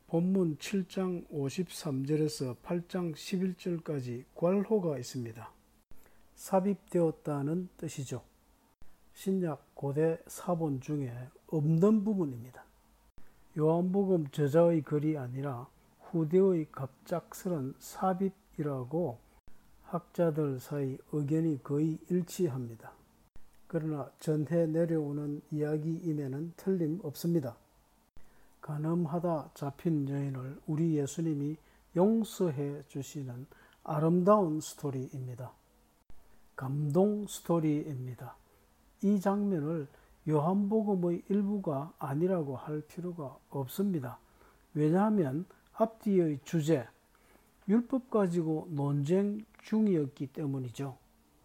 본문 7장 53절에서 8장 11절까지 괄호가 있습니다. 삽입되었다는 뜻이죠. 신약 고대 사본 중에 없는 부분입니다. 요한복음 저자의 글이 아니라 후대의 갑작스런 삽입이라고 학자들 사이 의견이 거의 일치합니다. 그러나 전해 내려오는 이야기임에는 틀림없습니다. 간음하다 잡힌 여인을 우리 예수님이 용서해 주시는 아름다운 스토리입니다. 감동 스토리입니다. 이 장면을 요한복음의 일부가 아니라고 할 필요가 없습니다. 왜냐하면 앞뒤의 주제, 율법 가지고 논쟁 중이었기 때문이죠.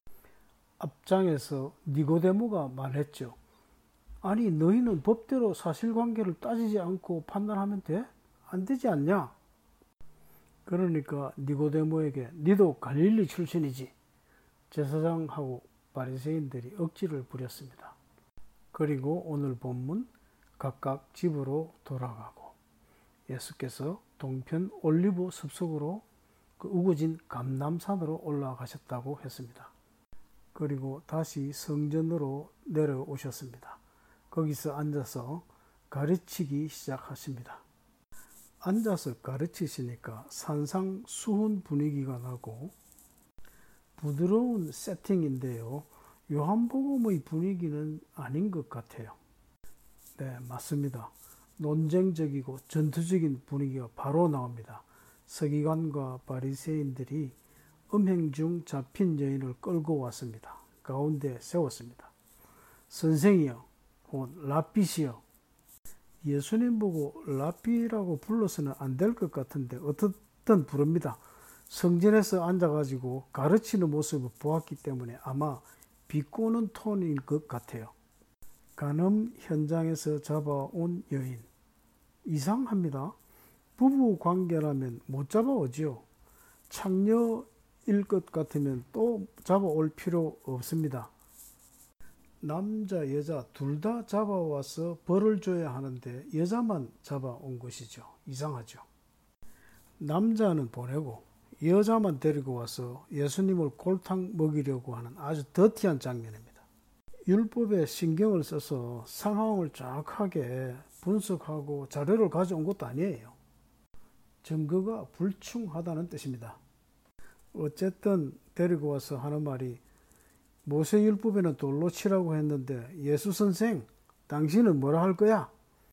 앞장에서 니고데모가 말했죠. 아니, 너희는 법대로 사실관계를 따지지 않고 판단하면 돼? 안 되지 않냐? 그러니까 니고데모에게 니도 갈릴리 출신이지. 제사장하고 바리새인들이 억지를 부렸습니다. 그리고 오늘 본문 각각 집으로 돌아가고 예수께서 동편 올리브 숲속으로 그 우거진 감람산으로 올라가셨다고 했습니다. 그리고 다시 성전으로 내려오셨습니다. 거기서 앉아서 가르치기 시작하십니다. 앉아서 가르치시니까 산상수훈 분위기가 나고 부드러운 세팅인데요. 요한복음의 분위기는 아닌 것 같아요. 네, 맞습니다. 논쟁적이고 전투적인 분위기가 바로 나옵니다. 서기관과 바리새인들이 음행 중 잡힌 여인을 끌고 왔습니다. 가운데 세웠습니다. 선생이여, 라삐시여. 예수님 보고 라삐라고 불러서는 안 될 것 같은데 어떻든 부릅니다. 성전에서 앉아가지고 가르치는 모습을 보았기 때문에 아마 비꼬는 톤인 것 같아요. 간음 현장에서 잡아온 여인. 이상합니다. 부부 관계라면 못 잡아오지요. 창녀일 것 같으면 또 잡아올 필요 없습니다. 남자, 여자 둘 다 잡아와서 벌을 줘야 하는데 여자만 잡아온 것이죠. 이상하죠. 남자는 보내고 여자만 데리고 와서 예수님을 골탕 먹이려고 하는 아주 더티한 장면입니다. 율법에 신경을 써서 상황을 정확하게 분석하고 자료를 가져온 것도 아니에요. 증거가 불충하다는 뜻입니다. 어쨌든 데리고 와서 하는 말이 모세율법에는 돌로 치라고 했는데 예수 선생, 당신은 뭐라 할 거야?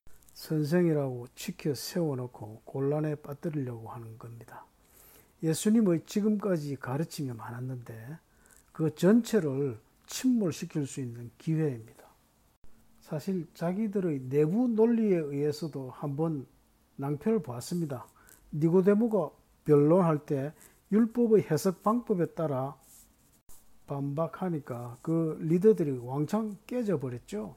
선생이라고 치켜 세워놓고 곤란에 빠뜨리려고 하는 겁니다. 예수님의 지금까지 가르침이 많았는데 그 전체를 침몰시킬 수 있는 기회입니다. 사실 자기들의 내부 논리에 의해서도 한번 낭패를 보았습니다. 니고데모가 변론할 때 율법의 해석 방법에 따라 반박하니까 그 리더들이 왕창 깨져버렸죠.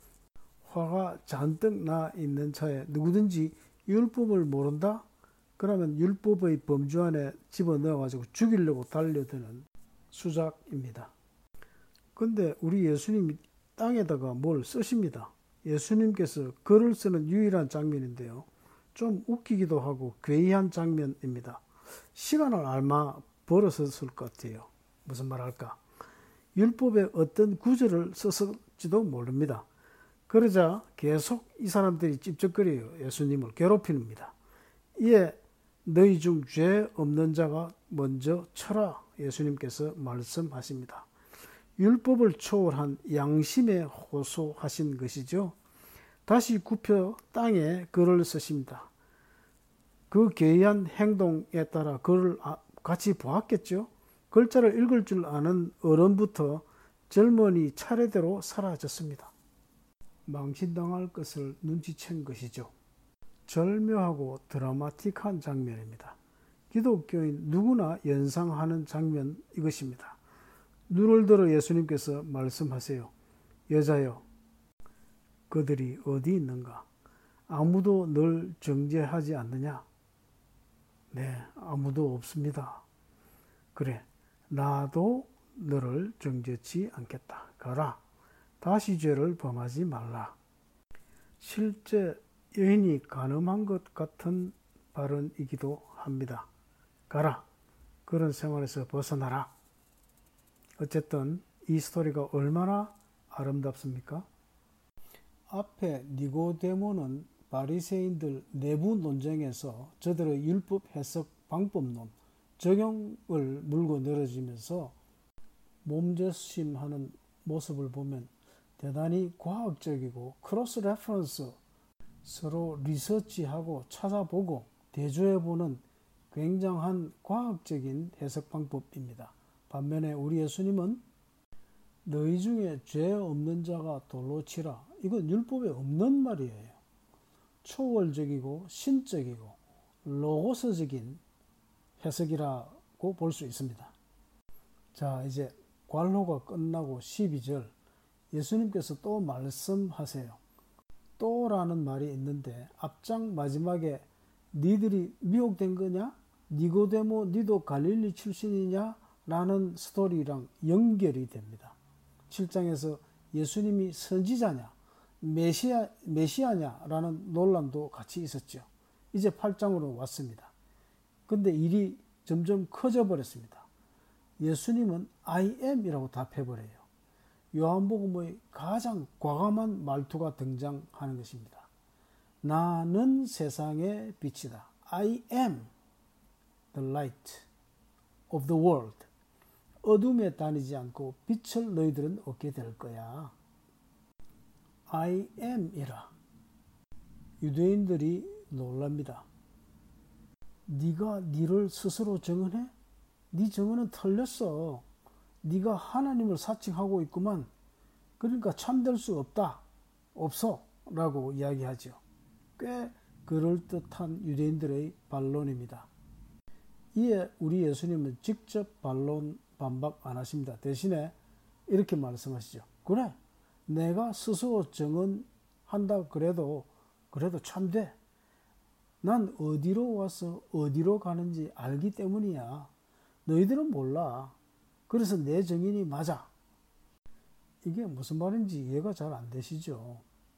화가 잔뜩 나 있는 차에 누구든지 율법을 모른다? 그러면 율법의 범주 안에 집어넣어가지고 죽이려고 달려드는 수작입니다. 근데 우리 예수님이 땅에다가 뭘 쓰십니다. 예수님께서 글을 쓰는 유일한 장면인데요. 좀 웃기기도 하고 괴이한 장면입니다. 시간을 얼마 벌었을 것 같아요. 무슨 말 할까? 율법의 어떤 구절을 썼을지도 모릅니다. 그러자 계속 이 사람들이 찝쩍거려요. 예수님을 괴롭힙니다. 이에 너희 중 죄 없는 자가 먼저 쳐라. 예수님께서 말씀하십니다. 율법을 초월한 양심에 호소하신 것이죠. 다시 굽혀 땅에 글을 쓰십니다. 그 괴이한 행동에 따라 글을 같이 보았겠죠. 글자를 읽을 줄 아는 어른부터 젊은이 차례대로 사라졌습니다. 망신당할 것을 눈치챈 것이죠. 절묘하고 드라마틱한 장면입니다. 기독교인 누구나 연상하는 장면 이것입니다. 눈을 들어 예수님께서 말씀하세요. 여자여, 그들이 어디 있는가? 아무도 널 정죄하지 않느냐? 네, 아무도 없습니다. 그래, 나도 너를 정죄치 않겠다. 가라. 다시 죄를 범하지 말라. 실제 여인이 간음한 것 같은 발언이기도 합니다. 가라. 그런 생활에서 벗어나라. 어쨌든 이 스토리가 얼마나 아름답습니까? 앞에 니고데모는 바리새인들 내부 논쟁에서 저들의 율법 해석 방법론 적용을 물고 늘어지면서 몸죄심하는 모습을 보면 대단히 과학적이고 크로스 레퍼런스 서로 리서치하고 찾아보고 대조해보는 굉장한 과학적인 해석 방법입니다. 반면에 우리 예수님은 너희 중에 죄 없는 자가 돌로 치라. 이건 율법에 없는 말이에요. 초월적이고 신적이고 로고스적인 해석이라고 볼 수 있습니다. 자, 이제 관로가 끝나고 12절 예수님께서 또 말씀하세요. 또라는 말이 있는데 앞장 마지막에 니들이 미혹된 거냐? 니고데모 니도 갈릴리 출신이냐? 라는 스토리랑 연결이 됩니다. 7장에서 예수님이 선지자냐? 메시아냐? 라는 논란도 같이 있었죠. 이제 8장으로 왔습니다. 근데 일이 점점 커져 버렸습니다. 예수님은 I am 이라고 답해버려요. 요한복음의 가장 과감한 말투가 등장하는 것입니다. 나는 세상의 빛이다. I am the light of the world. 어둠에 다니지 않고 빛을 너희들은 얻게 될 거야. I am 이라. 유대인들이 놀랍니다. 네가 니를 스스로 정언해? 네 정언은 틀렸어. 네가 하나님을 사칭하고 있구만. 그러니까 참될 수 없다. 없어. 라고 이야기하죠. 꽤 그럴듯한 유대인들의 반론입니다. 이에 우리 예수님은 직접 반박 안 하십니다. 대신에 이렇게 말씀하시죠. 그래, 내가 스스로 정언한다 그래도 참돼. 난 어디로 와서 어디로 가는지 알기 때문이야. 너희들은 몰라. 그래서 내 정인이 맞아. 이게 무슨 말인지 이해가 잘 안 되시죠?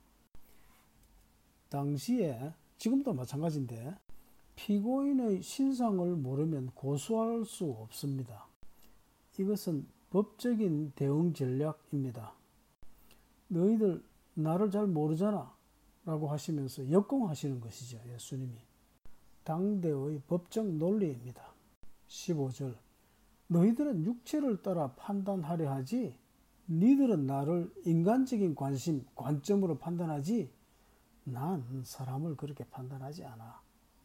당시에 지금도 마찬가지인데 피고인의 신상을 모르면 고소할 수 없습니다. 이것은 법적인 대응 전략입니다. 너희들 나를 잘 모르잖아 라고 하시면서 역공하시는 것이죠. 예수님이. 당대의 법적 논리입니다. 15절 너희들은 육체를 따라 판단하려 하지 니들은 나를 인간적인 관점으로 판단하지 난 사람을 그렇게 판단하지 않아.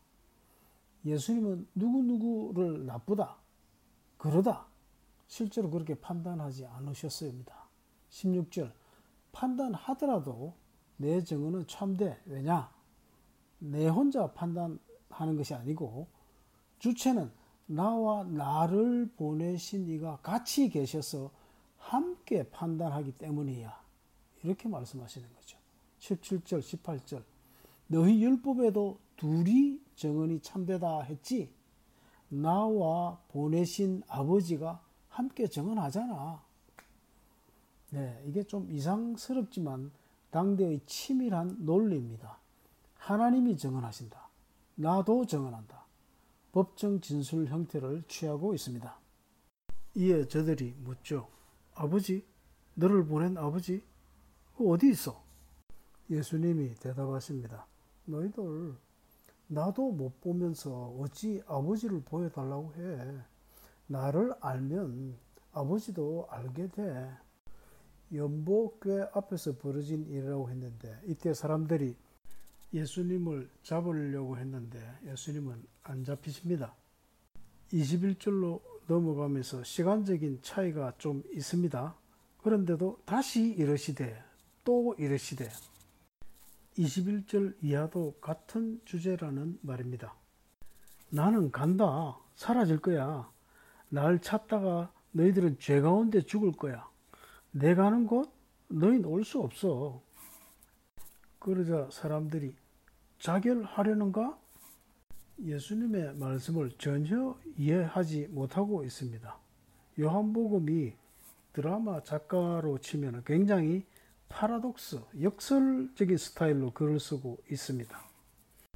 예수님은 누구누구를 나쁘다, 그러다 실제로 그렇게 판단하지 않으셨습니다. 16절 판단하더라도 내 정언은 참돼. 왜냐? 내 혼자 판단하는 것이 아니고 주체는 나와 나를 보내신 이가 같이 계셔서 함께 판단하기 때문이야. 이렇게 말씀하시는 거죠. 17절, 18절 너희 율법에도 둘이 정언이 참되다 했지 나와 보내신 아버지가 함께 정언하잖아. 네, 이게 좀 이상스럽지만 당대의 치밀한 논리입니다. 하나님이 정언하신다. 나도 정언한다. 법정 진술 형태를 취하고 있습니다. 이에 저들이 묻죠. 아버지, 너를 보낸 아버지 어디 있어? 예수님이 대답하십니다. 너희들 나도 못 보면서 어찌 아버지를 보여달라고 해. 나를 알면 아버지도 알게 돼. 연복궤 앞에서 벌어진 일이라고 했는데 이때 사람들이 예수님을 잡으려고 했는데 예수님은 안 잡히십니다. 21절로 넘어가면서 시간적인 차이가 좀 있습니다. 그런데도 다시 이르시되 또 이르시되 21절 이하도 같은 주제라는 말입니다. 나는 간다. 사라질 거야. 날 찾다가 너희들은 죄 가운데 죽을 거야. 내 가는 곳 너희는 올 수 없어. 그러자 사람들이 자결하려는가? 예수님의 말씀을 전혀 이해하지 못하고 있습니다. 요한복음이 드라마 작가로 치면 굉장히 파라독스, 역설적인 스타일로 글을 쓰고 있습니다.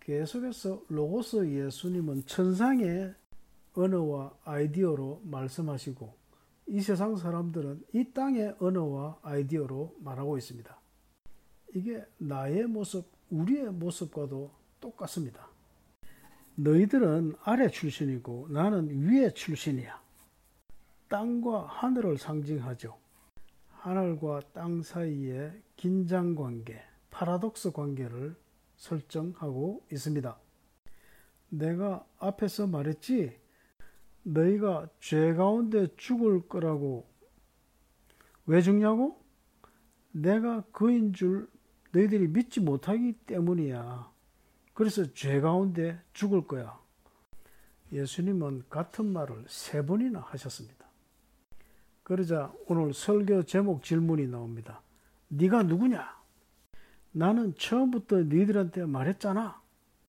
계속해서 로고스 예수님은 천상의 언어와 아이디어로 말씀하시고 이 세상 사람들은 이 땅의 언어와 아이디어로 말하고 있습니다. 이게 나의 모습, 우리의 모습과도 똑같습니다. 너희들은 아래 출신이고 나는 위에 출신이야. 땅과 하늘을 상징하죠. 하늘과 땅 사이의 긴장관계, 파라독스 관계를 설정하고 있습니다. 내가 앞에서 말했지, 너희가 죄 가운데 죽을 거라고. 왜 죽냐고? 내가 그인 줄 너희들이 믿지 못하기 때문이야. 그래서 죄 가운데 죽을 거야. 예수님은 같은 말을 3번이나 하셨습니다. 그러자 오늘 설교 제목 질문이 나옵니다. 네가 누구냐? 나는 처음부터 너희들한테 말했잖아.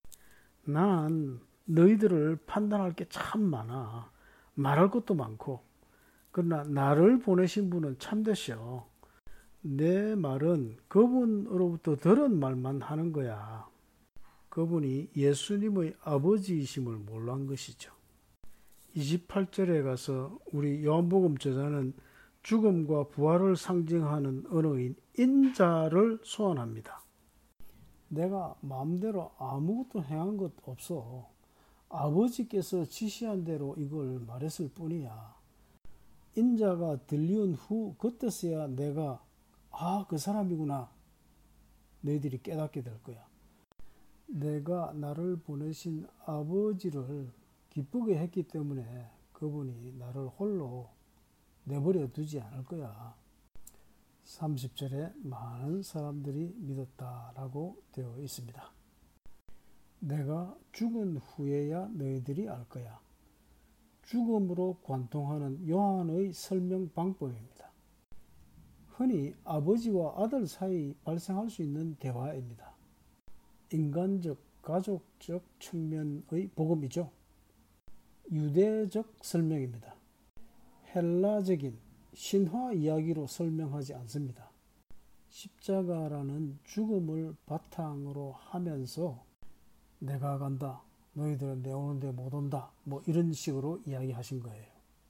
난 너희들을 판단할 게 참 많아. 말할 것도 많고. 그러나 나를 보내신 분은 참되셔. 내 말은 그분으로부터 들은 말만 하는 거야. 그분이 예수님의 아버지이심을 몰란 것이죠. 28절에 가서 우리 요한복음 저자는 죽음과 부활을 상징하는 언어인 인자를 소환합니다. 내가 마음대로 아무것도 행한 것 없어. 아버지께서 지시한 대로 이걸 말했을 뿐이야. 인자가 들리운 후 그때서야 내가 그 사람이구나. 너희들이 깨닫게 될 거야. 내가 나를 보내신 아버지를 기쁘게 했기 때문에 그분이 나를 홀로 내버려 두지 않을 거야. 30절에 많은 사람들이 믿었다라고 되어 있습니다. 내가 죽은 후에야 너희들이 알 거야. 죽음으로 관통하는 요한의 설명 방법입니다. 흔히 아버지와 아들 사이 발생할 수 있는 대화입니다. 인간적, 가족적 측면의 복음이죠. 유대적 설명입니다. 헬라적인 신화 이야기로 설명하지 않습니다. 십자가라는 죽음을 바탕으로 하면서 내가 간다, 너희들은 내 오는데 못 온다, 이런 식으로 이야기하신 거예요.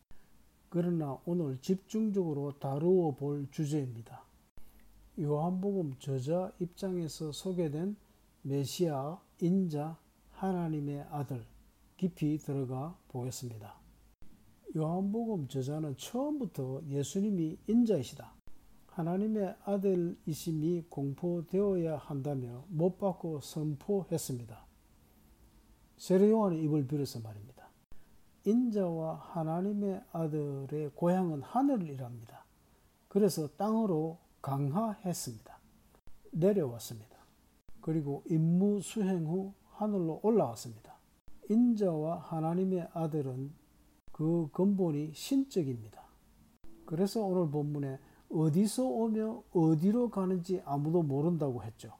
그러나 오늘 집중적으로 다루어 볼 주제입니다. 요한복음 저자 입장에서 소개된 메시아, 인자, 하나님의 아들, 깊이 들어가 보겠습니다. 요한복음 저자는 처음부터 예수님이 인자이시다, 하나님의 아들이심이 공포되어야 한다며 못 박고 선포했습니다. 세례 요한의 입을 빌어서 말입니다. 인자와 하나님의 아들의 고향은 하늘이랍니다. 그래서 땅으로 강하했습니다. 내려왔습니다. 그리고 임무 수행 후 하늘로 올라왔습니다. 인자와 하나님의 아들은 그 근본이 신적입니다. 그래서 오늘 본문에 어디서 오며 어디로 가는지 아무도 모른다고 했죠.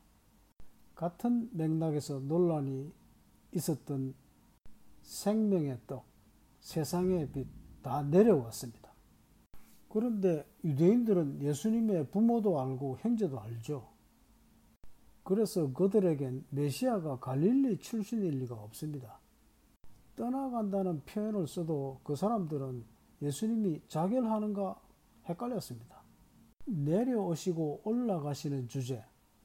같은 맥락에서 논란이 있었던 생명의 떡, 세상의 빛 다 내려왔습니다. 그런데 유대인들은 예수님의 부모도 알고 형제도 알죠. 그래서 그들에겐 메시아가 갈릴리 출신일 리가 없습니다. 떠나간다는 표현을 써도 그 사람들은 예수님이 자결하는가 헷갈렸습니다. 내려오시고 올라가시는 주제,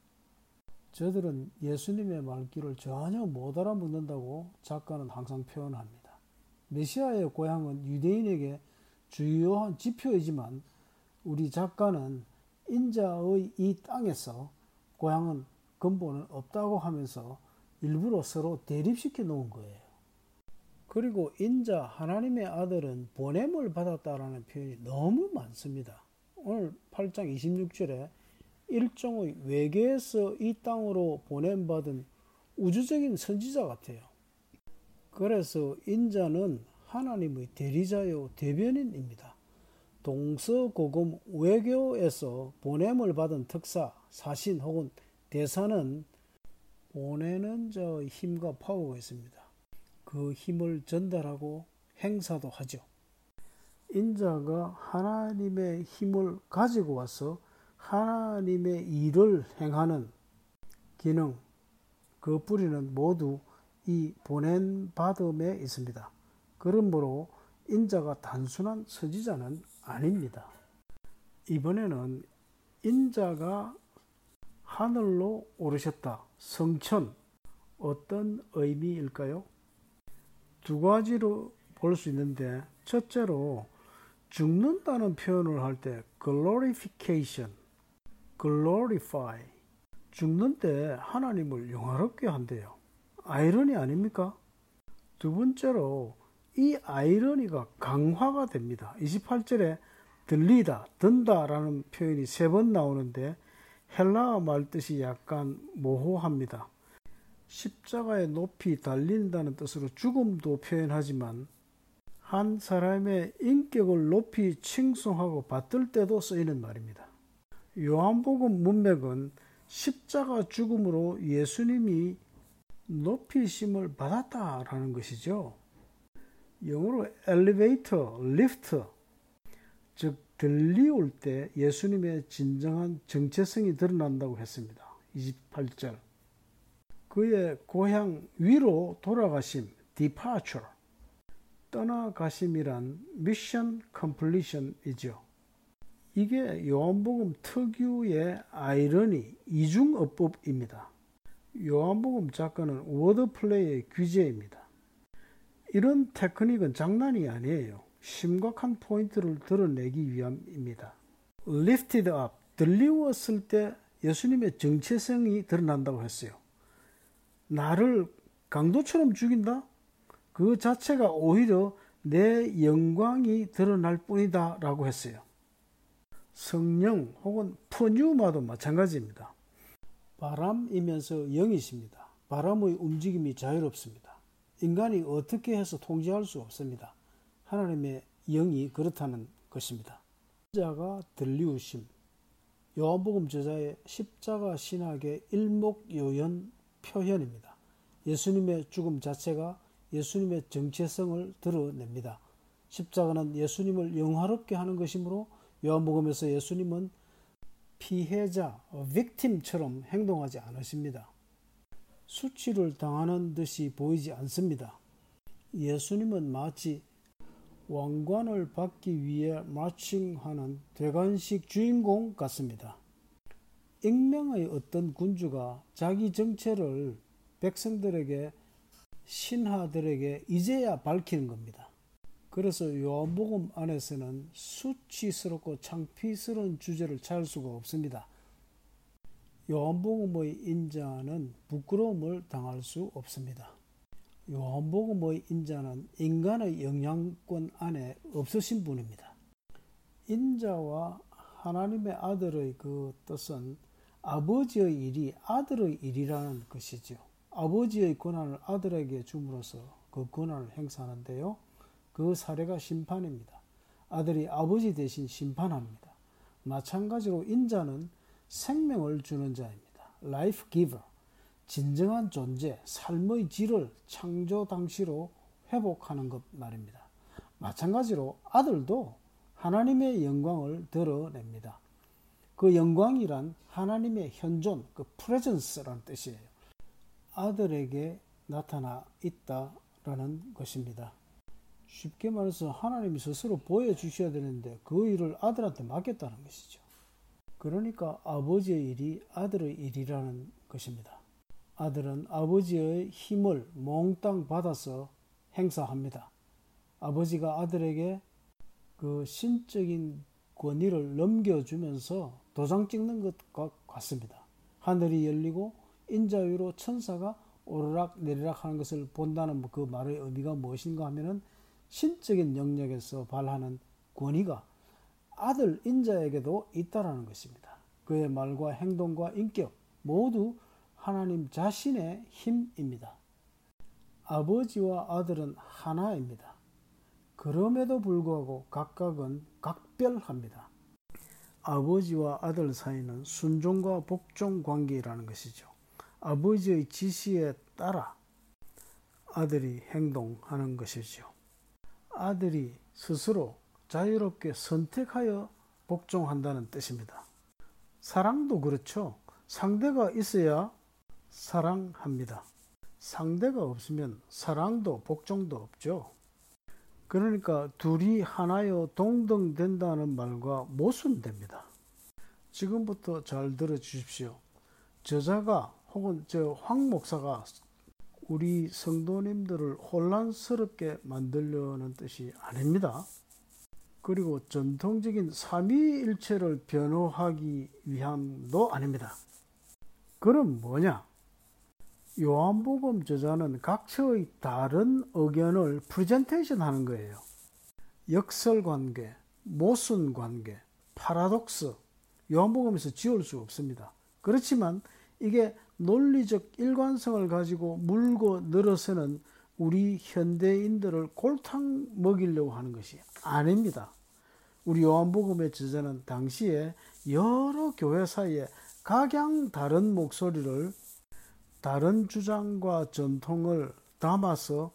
저들은 예수님의 말귀를 전혀 못 알아듣는다고 작가는 항상 표현합니다. 메시아의 고향은 유대인에게 주요한 지표이지만 우리 작가는 인자의 이 땅에서 고향은 근본은 없다고 하면서 일부러 서로 대립시켜 놓은 거예요. 그리고 인자, 하나님의 아들은 보냄을 받았다라는 표현이 너무 많습니다. 오늘 8장 26절에 일종의 외계에서 이 땅으로 보냄받은 우주적인 선지자 같아요. 그래서 인자는 하나님의 대리자요 대변인입니다. 동서고금 외교에서 보냄을 받은 특사, 사신 혹은 대사는 보내는 자의 힘과 파워가 있습니다. 그 힘을 전달하고 행사도 하죠. 인자가 하나님의 힘을 가지고 와서 하나님의 일을 행하는 기능, 그 뿌리는 모두 이 보낸 받음에 있습니다. 그러므로 인자가 단순한 선지자는 아닙니다. 이번에는 인자가 하늘로 오르셨다. 성천, 어떤 의미일까요? 두 가지로 볼 수 있는데, 첫째로 죽는다는 표현을 할 때 glorification, glorify, 죽는 때 하나님을 영화롭게 한대요. 아이러니 아닙니까? 두 번째로 이 아이러니가 강화가 됩니다. 28절에 들리다, 든다라는 표현이 3번 나오는데 헬라어 말 뜻이 약간 모호합니다. 십자가에 높이 달린다는 뜻으로 죽음도 표현하지만 한 사람의 인격을 높이 칭송하고 받들 때도 쓰이는 말입니다. 요한복음 문맥은 십자가 죽음으로 예수님이 높이심을 받았다라는 것이죠. 영어로 엘리베이터, 리프트, 즉 들리올 때 예수님의 진정한 정체성이 드러난다고 했습니다. 28절. 그의 고향 위로 돌아가심, departure, 떠나가심이란 미션 컴플리션이죠. 이게 요한복음 특유의 아이러니, 이중어법입니다. 요한복음 작가는 워드플레이의 귀재입니다. 이런 테크닉은 장난이 아니에요. 심각한 포인트를 드러내기 위함입니다. lifted up, 들리웠을 때 예수님의 정체성이 드러난다고 했어요. 나를 강도처럼 죽인다? 그 자체가 오히려 내 영광이 드러날 뿐이다 라고 했어요. 성령 혹은 푸뉴마도 마찬가지입니다. 바람이면서 영이십니다. 바람의 움직임이 자유롭습니다. 인간이 어떻게 해서 통제할 수 없습니다. 하나님의 영이 그렇다는 것입니다. 십자가 들리우심, 요한복음 저자의 십자가 신학의 일목요연 표현입니다. 예수님의 죽음 자체가 예수님의 정체성을 드러냅니다. 십자가는 예수님을 영화롭게 하는 것이므로 요한복음에서 예수님은 피해자, victim처럼 행동하지 않으십니다. 수치를 당하는 듯이 보이지 않습니다. 예수님은 마치 왕관을 받기 위해 마칭하는 대관식 주인공 같습니다. 익명의 어떤 군주가 자기 정체를 백성들에게, 신하들에게 이제야 밝히는 겁니다. 그래서 요한복음 안에서는 수치스럽고 창피스러운 주제를 찾을 수가 없습니다. 요한복음의 인자는 부끄러움을 당할 수 없습니다. 요한복음의 인자는 인간의 영향권 안에 없으신 분입니다. 인자와 하나님의 아들의 그 뜻은 아버지의 일이 아들의 일이라는 것이죠. 아버지의 권한을 아들에게 줌으로써 그 권한을 행사하는데요. 그 사례가 심판입니다. 아들이 아버지 대신 심판합니다. 마찬가지로 인자는 생명을 주는 자입니다. Life giver, 진정한 존재, 삶의 질을 창조 당시로 회복하는 것 말입니다. 마찬가지로 아들도 하나님의 영광을 드러냅니다. 그 영광이란 하나님의 현존, 그 presence라는 뜻이에요. 아들에게 나타나 있다라는 것입니다. 쉽게 말해서 하나님이 스스로 보여주셔야 되는데 그 일을 아들한테 맡겼다는 것이죠. 그러니까 아버지의 일이 아들의 일이라는 것입니다. 아들은 아버지의 힘을 몽땅 받아서 행사합니다. 아버지가 아들에게 그 신적인 권위를 넘겨주면서 도장 찍는 것과 같습니다. 하늘이 열리고 인자 위로 천사가 오르락 내리락 하는 것을 본다는 그 말의 의미가 무엇인가 하면은 신적인 영역에서 발하는 권위가 아들 인자에게도 있다라는 것입니다. 그의 말과 행동과 인격 모두 하나님 자신의 힘입니다. 아버지와 아들은 하나입니다. 그럼에도 불구하고 각각은 각별합니다. 아버지와 아들 사이는 순종과 복종 관계라는 것이죠. 아버지의 지시에 따라 아들이 행동하는 것이죠. 아들이 스스로 자유롭게 선택하여 복종한다는 뜻입니다. 사랑도 그렇죠. 상대가 있어야 사랑합니다. 상대가 없으면 사랑도 복종도 없죠. 그러니까 둘이 하나여 동등된다는 말과 모순됩니다. 지금부터 잘 들어주십시오. 저자가 혹은 황 목사가 우리 성도님들을 혼란스럽게 만들려는 뜻이 아닙니다. 그리고 전통적인 삼위일체를 변호하기 위함도 아닙니다. 그럼 뭐냐? 요한복음 저자는 각처의 다른 의견을 프레젠테이션 하는 거예요. 역설관계, 모순관계, 파라독스, 요한복음에서 지울 수 없습니다. 그렇지만 이게 논리적 일관성을 가지고 물고 늘어서는 우리 현대인들을 골탕 먹이려고 하는 것이 아닙니다. 우리 요한복음의 저자는 당시에 여러 교회 사이에 각양 다른 목소리를, 다른 주장과 전통을 담아서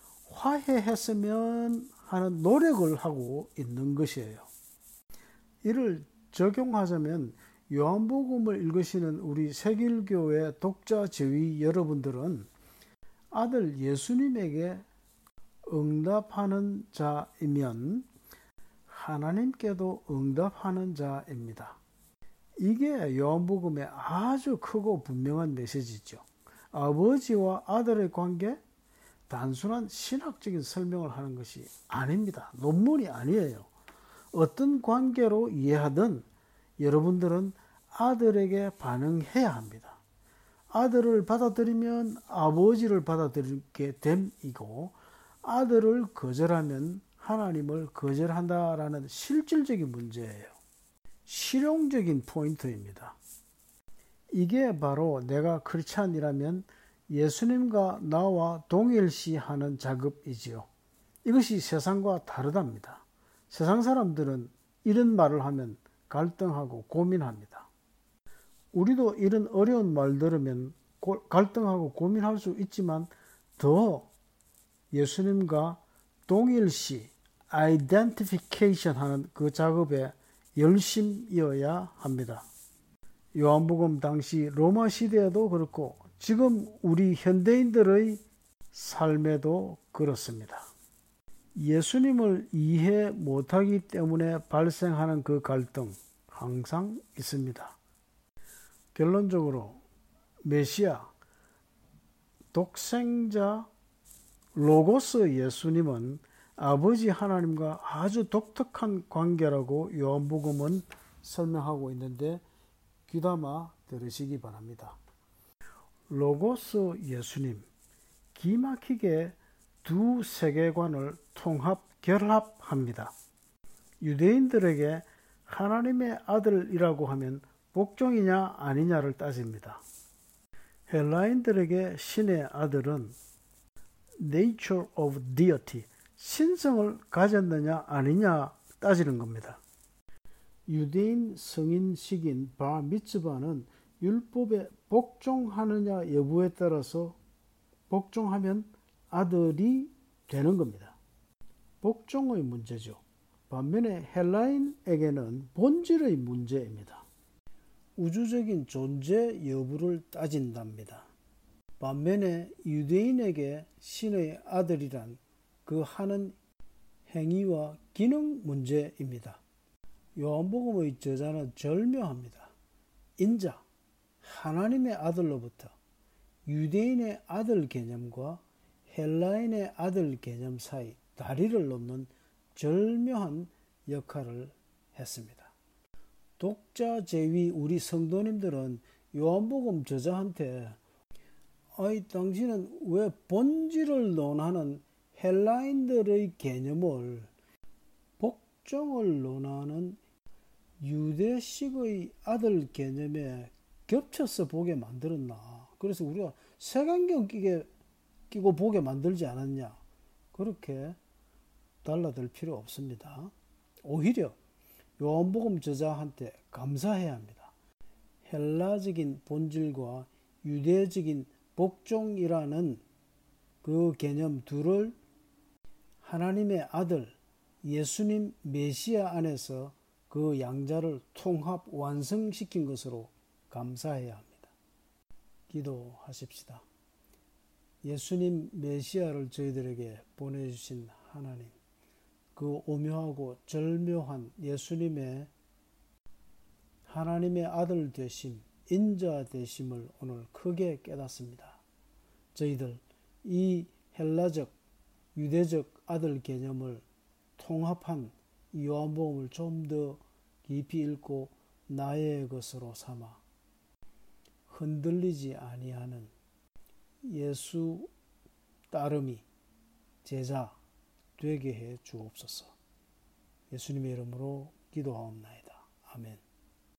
화해했으면 하는 노력을 하고 있는 것이에요. 이를 적용하자면 요한복음을 읽으시는 우리 세길교회 독자 제위 여러분들은 아들 예수님에게 응답하는 자이면 하나님께도 응답하는 자입니다. 이게 요한복음의 아주 크고 분명한 메시지죠. 아버지와 아들의 관계, 단순한 신학적인 설명을 하는 것이 아닙니다. 논문이 아니에요. 어떤 관계로 이해하든 여러분들은 아들에게 반응해야 합니다. 아들을 받아들이면 아버지를 받아들이게 됨이고, 아들을 거절하면 하나님을 거절한다라는 실질적인 문제예요. 실용적인 포인트입니다. 이게 바로 내가 크리스찬이라면 예수님과 나와 동일시하는 작업이지요. 이것이 세상과 다르답니다. 세상 사람들은 이런 말을 하면 갈등하고 고민합니다. 우리도 이런 어려운 말 들으면 갈등하고 고민할 수 있지만 더 예수님과 동일시, 아이덴티피케이션 하는 그 작업에 열심이어야 합니다. 요한복음 당시 로마 시대에도 그렇고 지금 우리 현대인들의 삶에도 그렇습니다. 예수님을 이해 못하기 때문에 발생하는 그 갈등 항상 있습니다. 결론적으로 메시아, 독생자 로고스 예수님은 아버지 하나님과 아주 독특한 관계라고 요한복음은 설명하고 있는데 귀담아 들으시기 바랍니다. 로고스 예수님, 기막히게 두 세계관을 결합합니다. 유대인들에게 하나님의 아들이라고 하면 복종이냐 아니냐를 따집니다. 헬라인들에게 신의 아들은 nature of deity, 신성을 가졌느냐 아니냐 따지는 겁니다. 유대인 성인식인 바 미츠바는 율법에 복종하느냐 여부에 따라서 복종하면 아들이 되는 겁니다. 복종의 문제죠. 반면에 헬라인에게는 본질의 문제입니다. 우주적인 존재 여부를 따진답니다. 반면에 유대인에게 신의 아들이란 그 하는 행위와 기능 문제입니다. 요한복음의 저자는 절묘합니다. 인자, 하나님의 아들로부터 유대인의 아들 개념과 헬라인의 아들 개념 사이 다리를 놓는 절묘한 역할을 했습니다. 독자 제위 우리 성도님들은 요한복음 저자한테 당신은 왜 본질을 논하는 헬라인들의 개념을 복종을 논하는 유대식의 아들 개념에 겹쳐서 보게 만들었나? 그래서 우리가 색안경 끼고 보게 만들지 않았냐? 그렇게 달라들 필요 없습니다. 오히려 요한복음 저자한테 감사해야 합니다. 헬라적인 본질과 유대적인 복종이라는 그 개념 둘을 하나님의 아들 예수님 메시아 안에서 그 양자를 통합 완성시킨 것으로 감사해야 합니다. 기도하십시다. 예수님 메시아를 저희들에게 보내주신 하나님, 그 오묘하고 절묘한 예수님의 하나님의 아들 되심, 인자 되심을 오늘 크게 깨닫습니다. 저희들 이 헬라적, 유대적 아들 개념을 통합한 이 요한복음을 좀 더 깊이 읽고 나의 것으로 삼아 흔들리지 아니하는 예수 따름이 제자 되게 해 주옵소서. 예수님의 이름으로 기도하옵나이다. 아멘.